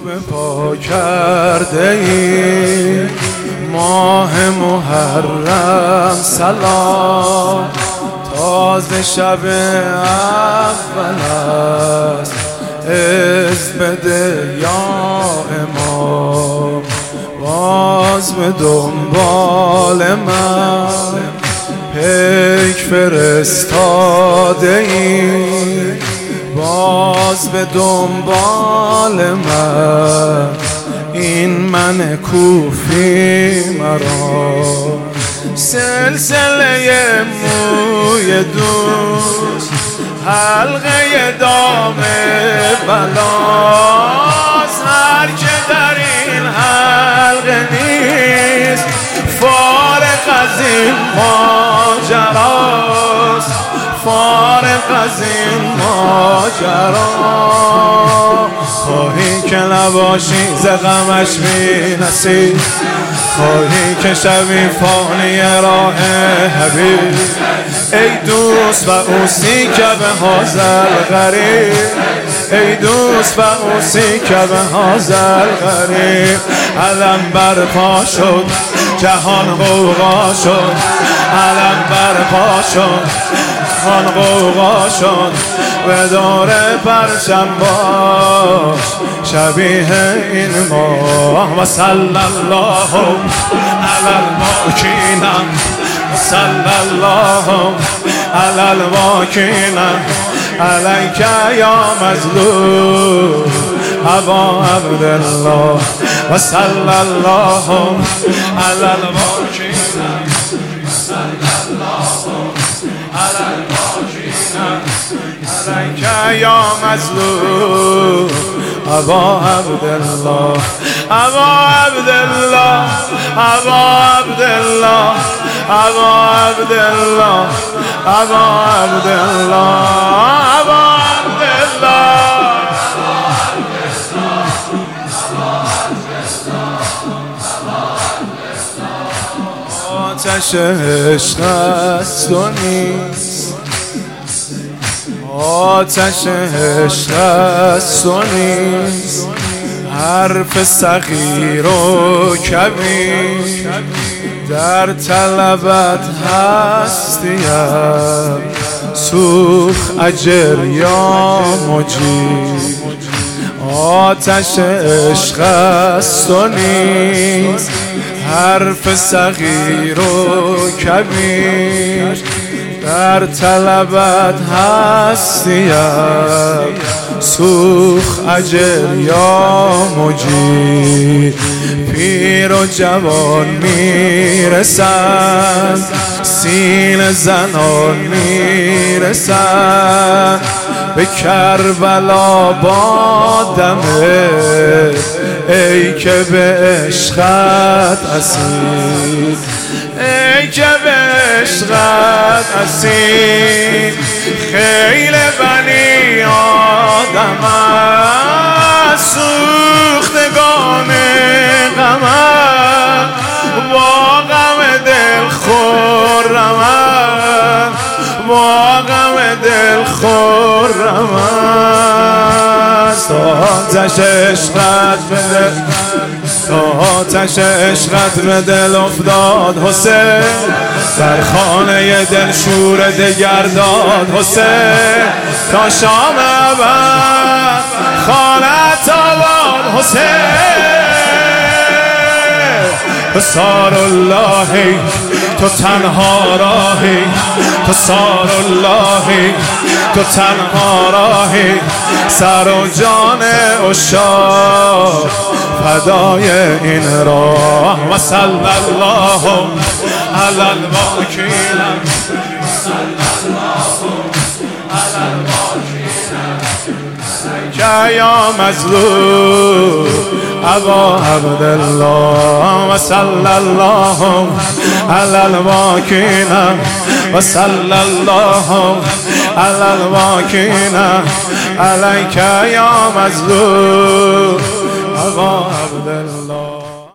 به پا کرده ای ماه محرم سلام، تازه شب اول است عز بده یا امام، باز به دنبال من پیک فرستاده ای، باز به دنبال من این من کوفی مرا، سلسله موی دوست حلقه دام بلاست، هر که در این حلقه نیست فارغ از این ماجراست، فارغ از این ماجرا. خواهی که نباشی ز غمش بی نصیب، خواهی که شوی فانی راه حبیب، ای دوست و اوسی که به حاضر غریب، ای دوست و اوسی که به حاضر غریب. علم برپا شد جهان غوغا شد، علم برپا شد جهان غوغا شد، به دور پرچم باش شبیه این ماه. و صلی الله علی الواکین، و صلی الله علی الواکین علیک یا مظلوم ابا عبدالله، و صلی الله علی الواکین، و صلی الله علی الواکین علیک یا مظلوم ابا عبدالله، ابا عبدالله، ابا عبدالله، ابا عبدالله، ابا عبدالله، ابا عبدالله. آتش عشق است و نیست، آتش عشق است و نیست، حرف صغیر و کبیر در طلبت هستیم، سوخ اجر یا مجیر. آتش عشق است و نیست، حرف صغیر و کبیر در طلبت هستیم، سوخ اجر یا مجیر. پیر و جوان میرسند، سین زنان میرسند، به کربلا با دمه ای که به عشقت اسیر، ای که به عشقت اسیر. خیل بنی آدم سوختگان غمم، با غم دل خرمم، با غم دل خرمم. آتش عشقت به دل، آتش عشقت به دل افتاد حسین، در خانه دل شور دگر داد حسین، تا شام ابد خانت آباد حسین. حصار اللهی تو تنها راهی، حصار اللهی تو تنها راهی، سر و جان عشاق فدای این راه. و صلی الله علی الواکین، و صلی الله علی الواکین علیک یا مظلوم ابا عبدالله، و صلی الله علی الواکین، و صلی الله علی الواکین علیک یا مظلوم ابا عبدالله.